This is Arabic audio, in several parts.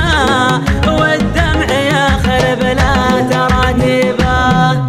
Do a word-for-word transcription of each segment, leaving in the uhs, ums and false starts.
والدمع يخرب لا تراتبه.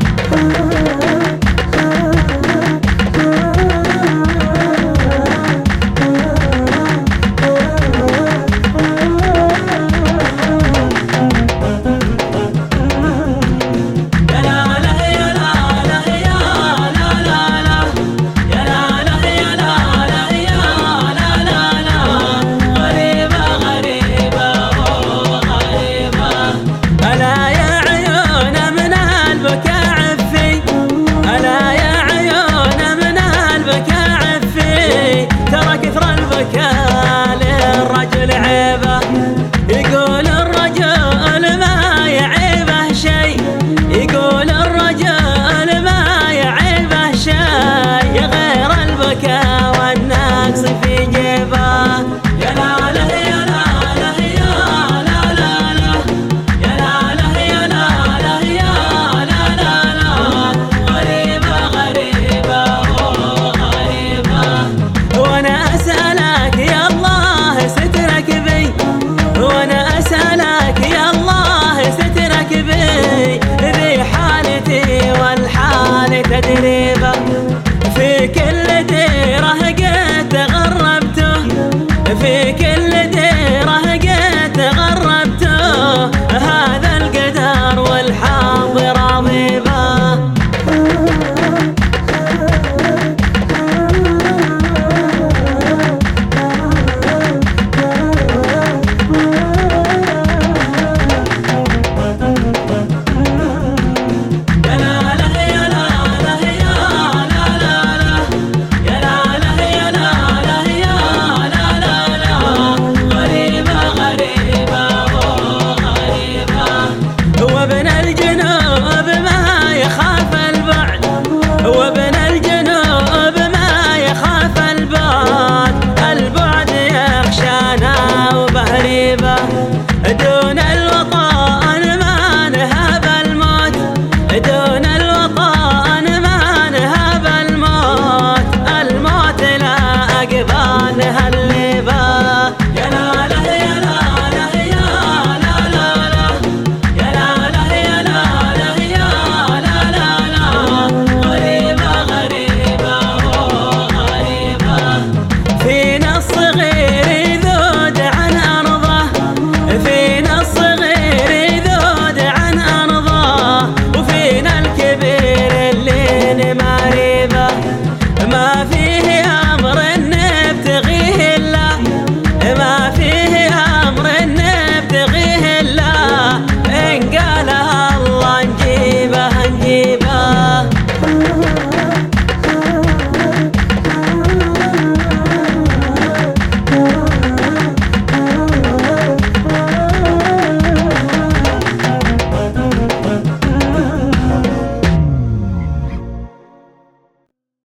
للرجل عيبه يقول الرجل ما يعيبه شي، يقول الرجل ما يعيبه شي غير البكاء والنقص في جيبه. يا لا لا يا لا لا يا لا لا لا يا لا لا يا لا لا يا لا لا لا غريبة غريبة غريبة. وانا اسألك يا الله سترك بي، وانا اسألك يا الله سترك بي، ذي حالتي والحال تدري